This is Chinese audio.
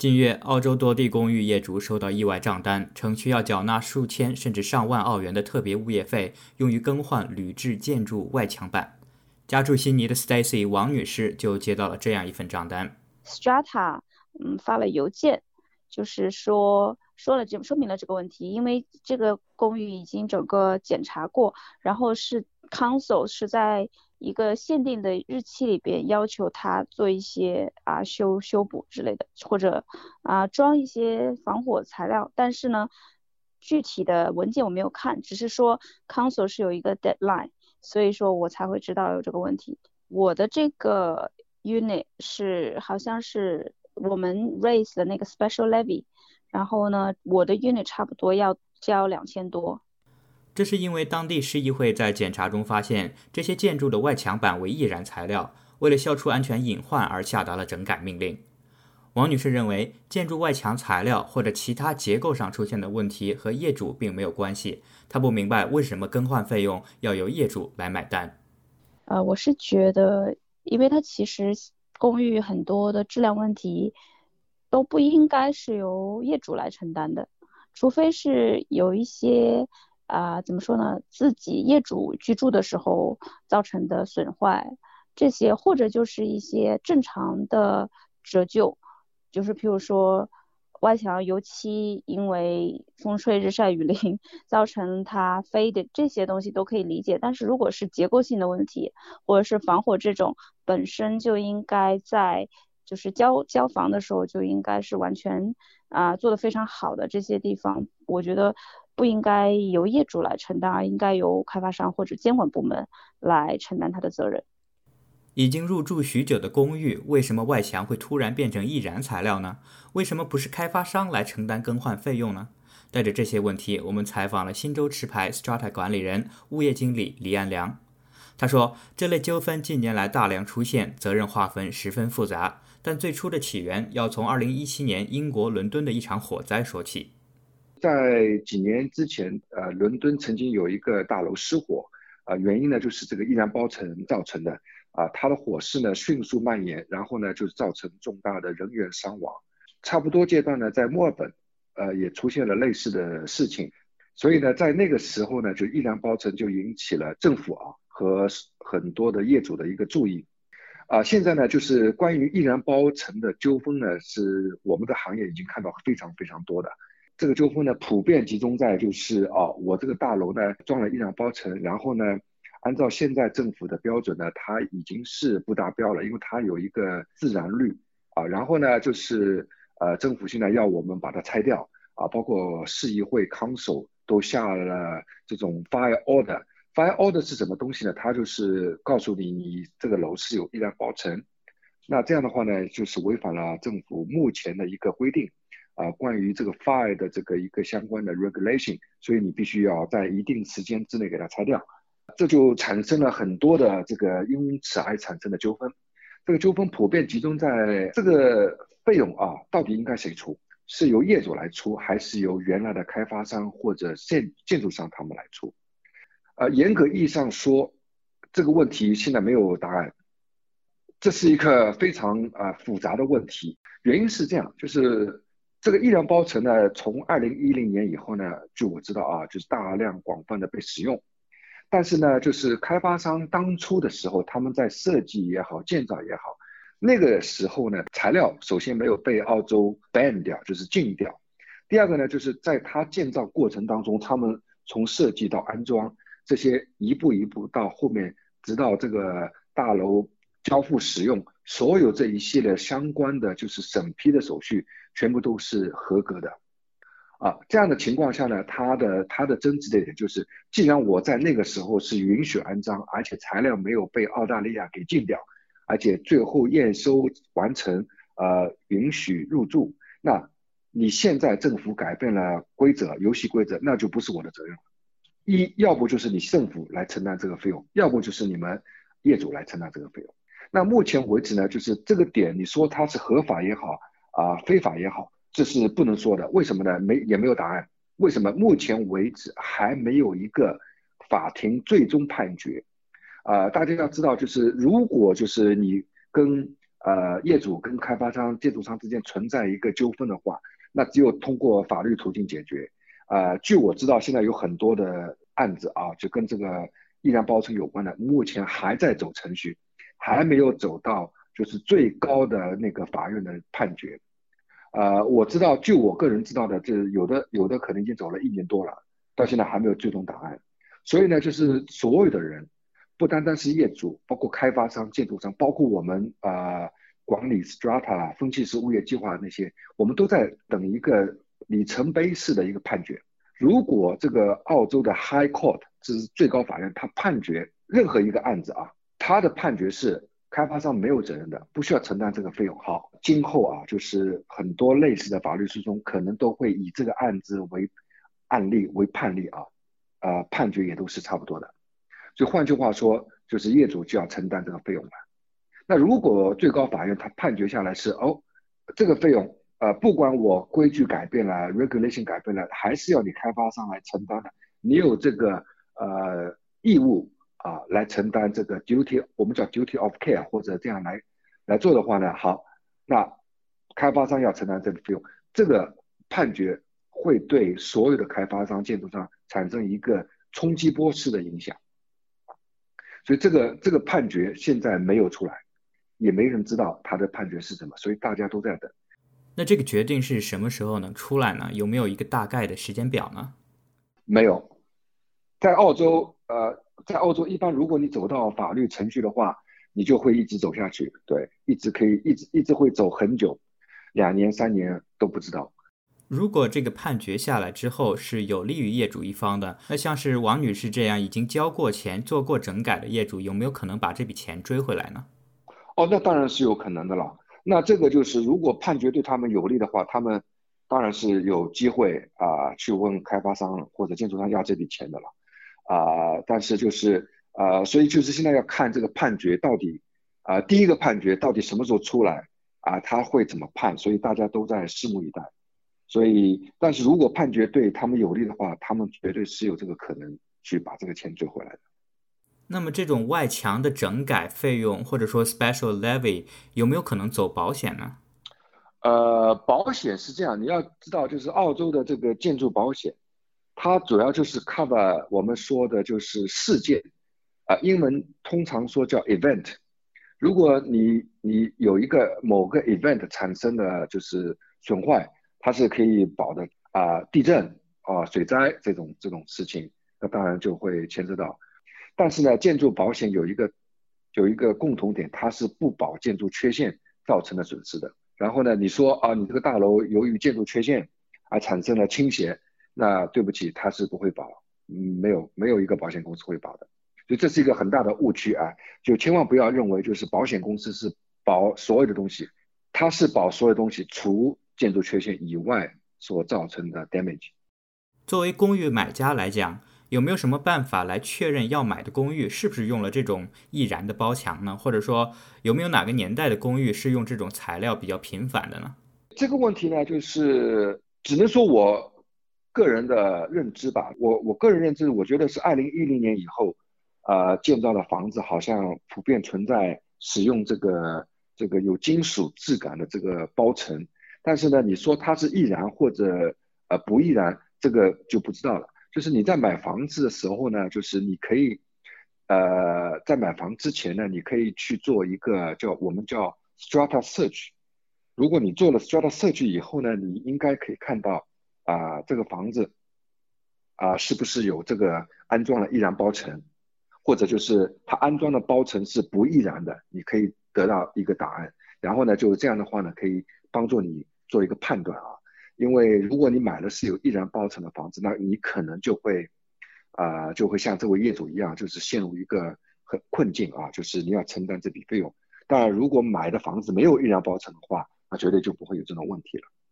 近月，澳洲多地公寓业主收到意外账单，称需要缴纳数千甚至上万澳元的特别物业费，用于更换铝制建筑外墙板。家住悉尼的 Stacy 王女士就接到了这样一份账单。 Strata 发了邮件，就是说明了这个问题，因为这个公寓已经整个检查过，然后是 Council 是在一个限定的日期里边要求他做一些修补之类的，或者装一些防火材料，但是呢，具体的文件我没有看，只是说 Council 是有一个 deadline，所以说我才会知道有这个问题。我的这个 unit 好像是我们 raise 的那个 special levy， 然后呢，我的 unit 差不多要交2000多。 这是因为当地市议会在检查中发现这些建筑的外墙板为易燃材料，为了消除安全隐患而下达了整改命令。王女士认为，建筑外墙材料或者其他结构上出现的问题和业主并没有关系，她不明白为什么更换费用要由业主来买单。 我是觉得，因为它其实公寓很多的质量问题都不应该是由业主来承担的，除非是有一些怎么说呢，自己业主居住的时候造成的损坏，这些或者就是一些正常的折旧，就是譬如说外墙油漆因为风吹日晒雨淋造成它飞的这些东西都可以理解，但是如果是结构性的问题，或者是防火这种本身就应该在就是交房的时候就应该是完全做得非常好的这些地方，我觉得不应该由业主来承担，而应该由开发商或者监管部门来承担他的责任。 已经入住许久的公寓，为什么外墙会突然变成易燃材料呢？为什么不是开发商来承担更换费用呢？带着这些问题，我们采访了新州持牌 Strata 管理人、物业经理李安良。他说，这类纠纷近年来大量出现，责任划分十分复杂，但最初的起源要从2017年英国伦敦的一场火灾说起。 在几年之前，伦敦曾经有一个大楼失火，原因呢就是这个易燃包尘造成的，它的火势呢迅速蔓延，然后呢就是造成重大的人员伤亡。差不多阶段呢，在墨尔本，也出现了类似的事情，所以呢，在那个时候呢，就易燃包尘就引起了政府和很多的业主的一个注意。现在呢，就是关于易燃包尘的纠纷呢，是我们的行业已经看到非常非常多的。这个纠纷呢，普遍集中在就是我这个大楼呢装了易燃包尘，然后呢，按照现在政府的标准呢，它已经是不达标了，因为它有一个自燃率然后呢，就是政府现在要我们把它拆掉包括市议会 Council 都下了这种 fire order。fire order 是什么东西呢？它就是告诉你，你这个楼是有易燃包尘，那这样的话呢，就是违反了政府目前的一个规定关于这个 fire 的这个一个相关的 regulation， 所以你必须要在一定时间之内给它拆掉。这就产生了很多的这个因此而产生的纠纷。这个纠纷普遍集中在这个费用到底应该谁出？是由业主来出，还是由原来的开发商或者建筑商他们来出？严格意义上说，这个问题现在没有答案。这是一个非常复杂的问题。原因是这样，就是这个易燃包尘呢，从2010年以后呢，据我知道就是大量广泛的被使用。但是呢，就是开发商当初的时候，他们在设计也好，建造也好，那个时候呢，材料首先没有被澳洲 ban 掉，就是禁掉。第二个呢，就是在它建造过程当中，他们从设计到安装这些一步一步到后面，直到这个大楼交付使用，所有这一系列相关的就是审批的手续，全部都是合格的。这样的情况下呢，它的争执的点就是，既然我在那个时候是允许安装，而且材料没有被澳大利亚给禁掉，而且最后验收完成，允许入住，那你现在政府改变了规则，游戏规则，那就不是我的责任了。要不就是你政府来承担这个费用，要不就是你们业主来承担这个费用。那目前为止呢，就是这个点，你说它是合法也好，非法也好，这是不能说的。为什么呢？也没有答案。为什么？目前为止还没有一个法庭最终判决。大家要知道，就是如果就是你跟业主跟开发商、建筑商之间存在一个纠纷的话，那只有通过法律途径解决。据我知道，现在有很多的案子啊，就跟这个易燃包程有关的，目前还在走程序，还没有走到就是最高的那个法院的判决。我知道，就我个人知道的，这有的可能已经走了1年多了，到现在还没有最终答案。所以呢，就是所有的人，不单单是业主，包括开发商、建筑商，包括我们管理 Strata 分析师物业计划那些，我们都在等一个里程碑式的一个判决。如果这个澳洲的 High Court 这是最高法院，他判决任何一个案子啊，他的判决是开发商没有责任的，不需要承担这个费用。好，今后啊，就是很多类似的法律诉讼可能都会以这个案子为案例为判例啊，判决也都是差不多的。所以换句话说，就是业主就要承担这个费用了。那如果最高法院他判决下来是这个费用不管我规矩改变了 regulation 改变了，还是要你开发商来承担的，你有这个义务来承担这个 duty， 我们叫 duty of care 或者这样来做的话呢，好，那开发商要承担这个费用，这个判决会对所有的开发商、建筑商产生一个冲击波式的影响。所以这个判决现在没有出来，也没人知道他的判决是什么，所以大家都在等。 那这个决定是什么时候能出来呢？有没有一个大概的时间表呢？ 没有，在澳洲一般如果你走到法律程序的话，你就会一直走下去，对，一直会走很久，2年3年都不知道。 如果这个判决下来之后是有利于业主一方的，那像是王女士这样已经交过钱、做过整改的业主，有没有可能把这笔钱追回来呢？ 那当然是有可能的了。那这个就是如果判决对他们有利的话，他们当然是有机会去问开发商或者建筑商要这笔钱的了。但是就是所以就是现在要看这个判决到底第一个判决到底什么时候出来他会怎么判，所以大家都在拭目以待。所以，但是如果判决对他们有利的话，他们绝对是有这个可能去把这个钱追回来的。 那么这种外墙的整改费用或者说 special levy 有没有可能走保险呢？ 保险是这样，你要知道，就是澳洲的这个建筑保险，它主要就是 cover 我们说的就是事件，英文通常说叫 event。如果你有一个某个 event 产生的就是损坏，它是可以保的地震水灾这种事情，那当然就会牵涉到。但是呢，建筑保险有一个共同点，它是不保建筑缺陷造成的损失的。然后呢，你说你这个大楼由于建筑缺陷而产生了倾斜，那对不起，它是不会保，没有一个保险公司会保的。所以这是一个很大的误区就千万不要认为就是保险公司是保所有的东西，它是保所有东西除建筑缺陷以外所造成的 damage。 作为公寓买家来讲，有没有什么办法来确认要买的公寓是不是用了这种易燃的包墙呢？或者说有没有哪个年代的公寓是用这种材料比较频繁的呢？ 这个问题呢，就是只能说我个人的认知吧。我个人认知，我觉得是2010年以后建造的房子好像普遍存在使用这个有金属质感的这个包层。但是呢，你说它是易燃或者不易燃，这个就不知道了。就是你在买房子的时候呢，就是你可以在买房之前呢，你可以去做一个我们叫 strata search。如果你做了 strata search 以后呢，你应该可以看到这个房子是不是有这个安装了易燃包层，或者就是它安装的包层是不易燃的，你可以得到一个答案。然后呢，就这样的话呢，可以帮助你做一个判断因为如果你买的是有易燃包层的房子，那你可能就会像这位业主一样，就是陷入一个很困境就是你要承担这笔费用。当然，如果买的房子没有易燃包层的话，那绝对就不会有这种问题了。